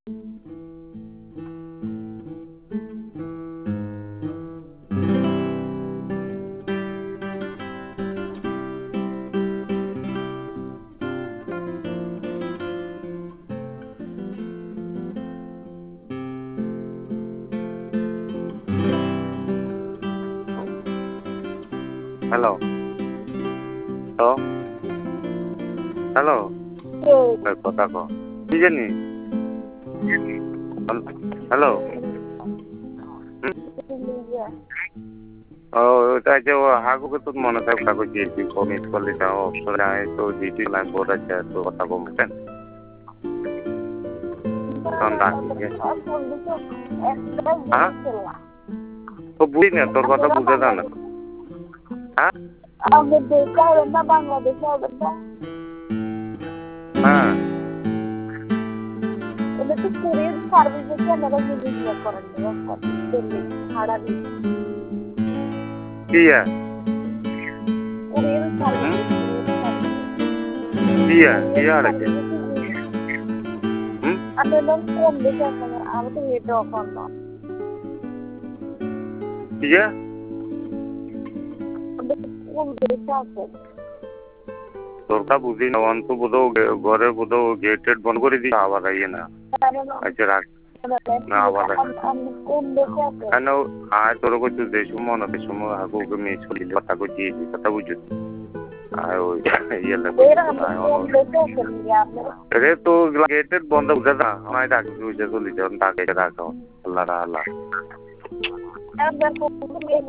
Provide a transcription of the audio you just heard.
hello তো hello কথা কো কি জানি হ্যালো ওটা যে হাগুকে তো মনে থাকে কাগজ দিয়েছি মিস করলি তাও অবসরে আয় তো দিয়েছি লাইন বোর্ড আছে তো কথা বলতেন তখন ডাকি হ্যাঁ তো বুঝি না তোর কথা বুঝে দাও না হ্যাঁ হ্যাঁ কি কি আড়াইছে তোরটা বুঝি না অন্ত বোধ ঘরে বোধ গেট টেট বন্ধ করে দিই আবার আইয়ে না আচ্ছা রাখ না আবার কেন আয় তোর কিছু যে সময় না সে সময় আগুকে মিস করি কথা কইছি কথা বুঝছি আর ওই ইয়ে রে তো গেট টেট বন্ধ বুঝে না আমায় ডাকি বুঝে চলি যখন ডাকে রাখো আল্লাহ আল্লাহ